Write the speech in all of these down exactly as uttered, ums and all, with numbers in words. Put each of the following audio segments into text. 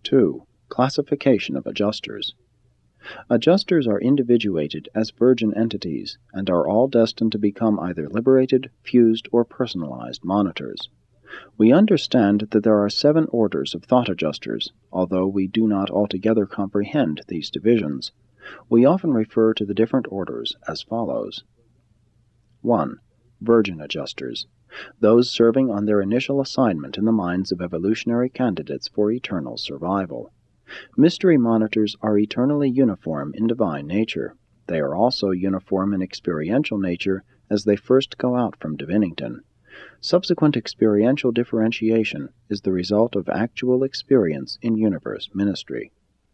two. Classification of adjusters. Adjusters are individuated as virgin entities, and are all destined to become either liberated, fused, or personalized monitors. We understand that there are seven orders of thought adjusters, although we do not altogether comprehend these divisions. We often refer to the different orders as follows. one. Virgin adjusters, those serving on their initial assignment in the minds of evolutionary candidates for eternal survival. Mystery monitors are eternally uniform in divine nature. They are also uniform in experiential nature as they first go out from Divinington. Subsequent experiential differentiation is the result of actual experience in universe ministry.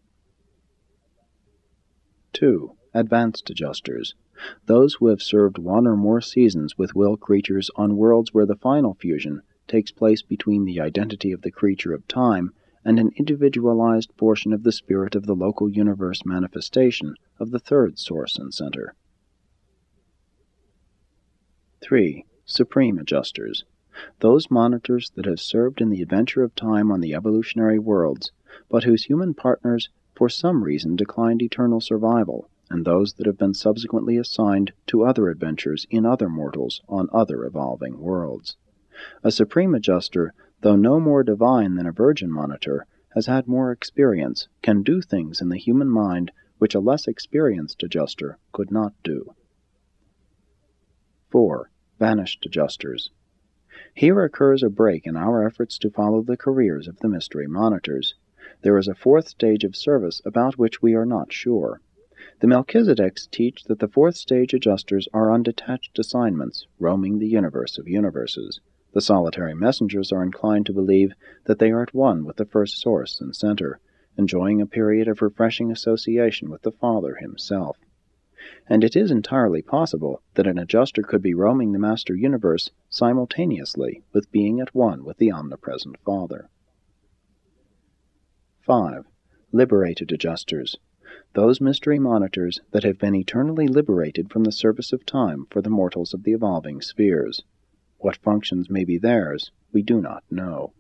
two. Advanced adjusters, those who have served one or more seasons with will creatures on worlds where the final fusion takes place between the identity of the creature of time and an individualized portion of the spirit of the local universe manifestation of the third source and center. three. Supreme adjusters, those monitors that have served in the adventure of time on the evolutionary worlds, but whose human partners for some reason declined eternal survival, and those that have been subsequently assigned to other adventures in other mortals on other evolving worlds. A supreme adjuster, though no more divine than a virgin monitor, has had more experience, can do things in the human mind which a less experienced adjuster could not do. four. Vanished adjusters. Here occurs a break in our efforts to follow the careers of the mystery monitors. There is a fourth stage of service about which we are not sure. The Melchizedeks teach that the fourth stage adjusters are on detached assignments, roaming the universe of universes. The solitary messengers are inclined to believe that they are at one with the first source and center, enjoying a period of refreshing association with the Father himself. And it is entirely possible that an adjuster could be roaming the master universe simultaneously with being at one with the omnipresent Father. five. Liberated adjusters, those mystery monitors that have been eternally liberated from the service of time for the mortals of the evolving spheres. What functions may be theirs, we do not know.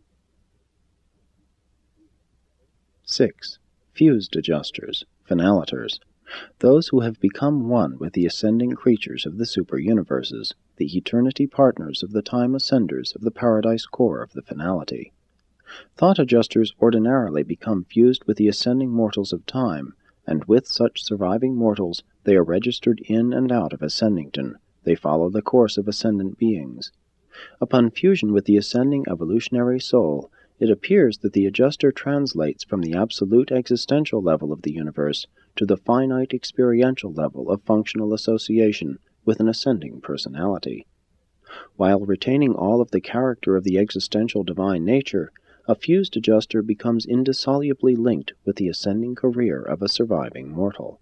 six. Fused adjusters, finalators, those who have become one with the ascending creatures of the super-universes, the eternity partners of the time ascenders of the paradise core of the finality. Thought adjusters ordinarily become fused with the ascending mortals of time, and with such surviving mortals they are registered in and out of Ascendington. They follow the course of ascendant beings. Upon fusion with the ascending evolutionary soul, it appears that the adjuster translates from the absolute existential level of the universe to the finite experiential level of functional association with an ascending personality. While retaining all of the character of the existential divine nature, a fused adjuster becomes indissolubly linked with the ascending career of a surviving mortal.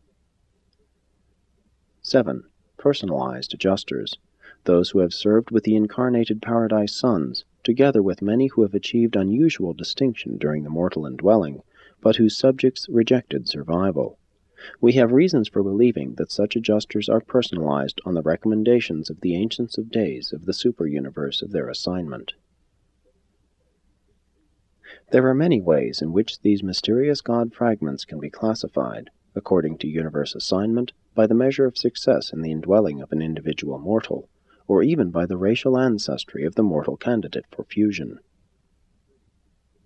seven. Personalized adjusters, those who have served with the incarnated paradise sons, together with many who have achieved unusual distinction during the mortal indwelling, but whose subjects rejected survival. We have reasons for believing that such adjusters are personalized on the recommendations of the Ancients of Days of the super-universe of their assignment. There are many ways in which these mysterious God fragments can be classified, according to universe assignment, by the measure of success in the indwelling of an individual mortal, or even by the racial ancestry of the mortal candidate for fusion.